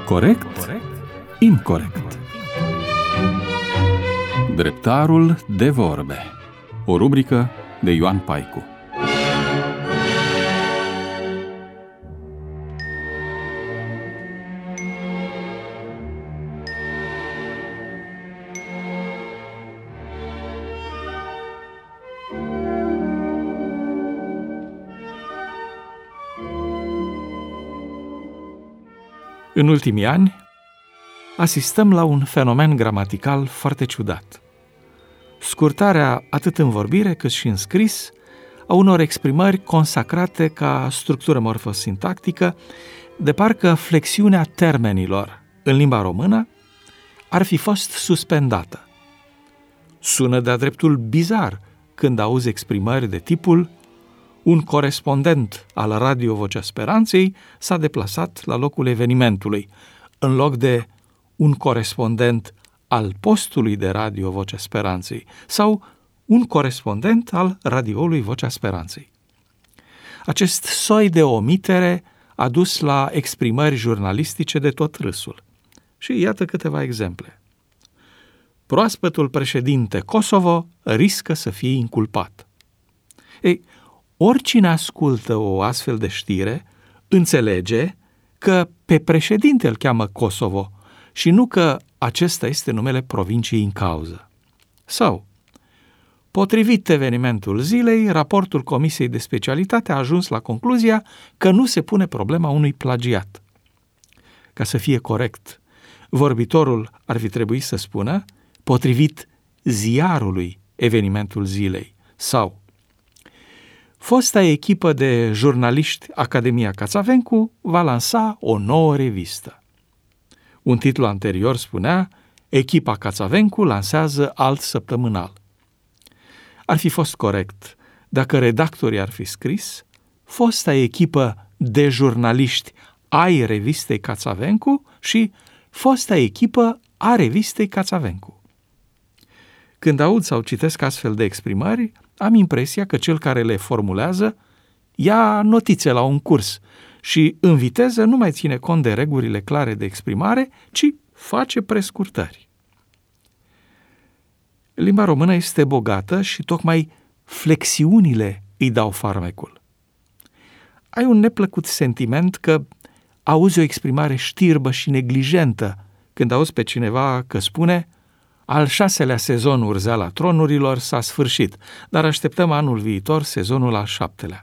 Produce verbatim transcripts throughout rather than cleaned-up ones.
Corect? Incorect. Dreptarul de vorbe. O rubrică de Ioan Paicu. În ultimii ani, asistăm la un fenomen gramatical foarte ciudat. Scurtarea atât în vorbire cât și în scris a unor exprimări consacrate ca structură morfosintactică, de parcă flexiunea termenilor în limba română ar fi fost suspendată. Sună de-a dreptul bizar când auzi exprimări de tipul un corespondent al Radio Vocea Speranței s-a deplasat la locul evenimentului, în loc de un corespondent al postului de Radio Vocea Speranței sau un corespondent al radioului Vocea Speranței. Acest soi de omitere a dus la exprimări jurnalistice de tot râsul. Și iată câteva exemple. Proaspătul președinte Kosovo riscă să fie inculpat. Ei, oricine ascultă o astfel de știre înțelege că pe președinte îl cheamă Kosovo și nu că acesta este numele provinciei în cauză. Sau, potrivit evenimentul zilei, raportul Comisiei de Specialitate a ajuns la concluzia că nu se pune problema unui plagiat. Ca să fie corect, vorbitorul ar fi trebuit să spună potrivit ziarului evenimentul zilei sau fosta echipă de jurnaliști Academia Cațavencu va lansa o nouă revistă. Un titlu anterior spunea Echipa Cațavencu lansează alt săptămânal. Ar fi fost corect dacă redactorii ar fi scris fosta echipă de jurnaliști ai revistei Cațavencu și fosta echipă a revistei Cațavencu. Când aud sau citesc astfel de exprimări, am impresia că cel care le formulează ia notițe la un curs și în viteză nu mai ține cont de regulile clare de exprimare, ci face prescurtări. Limba română este bogată și tocmai flexiunile îi dau farmecul. Ai un neplăcut sentiment că auzi o exprimare știrbă și neglijentă când auzi pe cineva că spune al șaselea sezon Urzeala tronurilor s-a sfârșit, dar așteptăm anul viitor sezonul al șaptelea.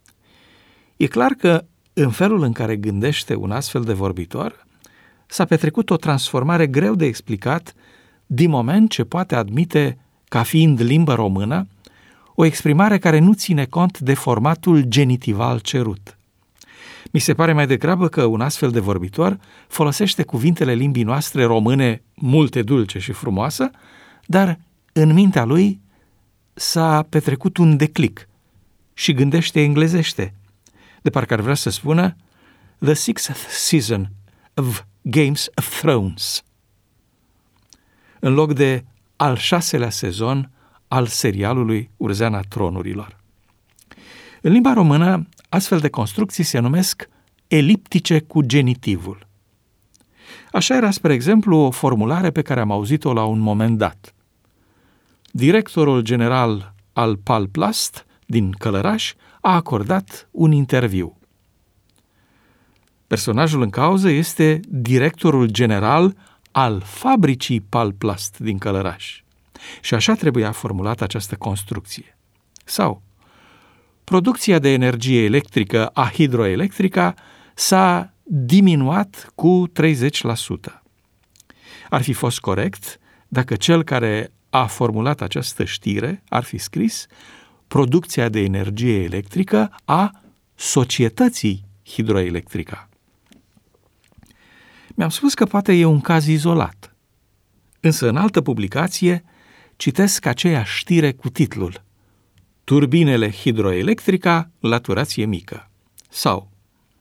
E clar că în felul în care gândește un astfel de vorbitor, s-a petrecut o transformare greu de explicat din moment ce poate admite, ca fiind limbă română, o exprimare care nu ține cont de formatul genitival cerut. Mi se pare mai degrabă că un astfel de vorbitor folosește cuvintele limbii noastre române multe dulce și frumoasă, dar în mintea lui s-a petrecut un declic și gândește englezește, de parcă ar vrea să spună The sixth season of Games of Thrones, în loc de al șaselea sezon al serialului Urzeala tronurilor. În limba română, astfel de construcții se numesc eliptice cu genitivul. Așa era, spre exemplu, o formulare pe care am auzit-o la un moment dat. Directorul general al Palplast din Călăraș a acordat un interviu. Personajul în cauză este directorul general al fabricii Palplast din Călăraș. Și așa trebuia formulată această construcție. Sau producția de energie electrică a Hidroelectrica s-a diminuat cu treizeci la sută. Ar fi fost corect dacă cel care a formulat această știre ar fi scris producția de energie electrică a societății Hidroelectrica. Mi-am spus că poate e un caz izolat, însă în altă publicație citesc aceeași știre cu titlul Turbinele Hidroelectrica la turație mică sau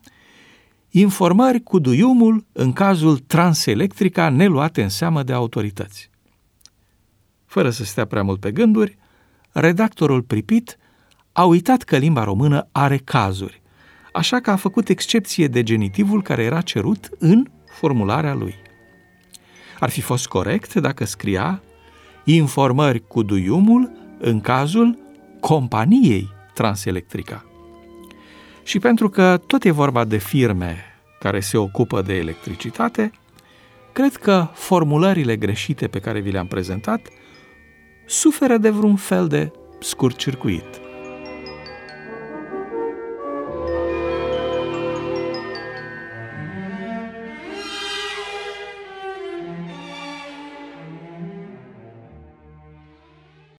informări cu duiumul în cazul Transelectrica neluate în seamă de autorități. Fără să stea prea mult pe gânduri, redactorul pripit a uitat că limba română are cazuri, așa că a făcut excepție de genitivul care era cerut în formularea lui. Ar fi fost corect dacă scria informări cu duiumul în cazul companiei Transelectrica. Și pentru că tot e vorba de firme care se ocupă de electricitate, cred că formulările greșite pe care vi le-am prezentat suferă de vreun fel de scurt-circuit.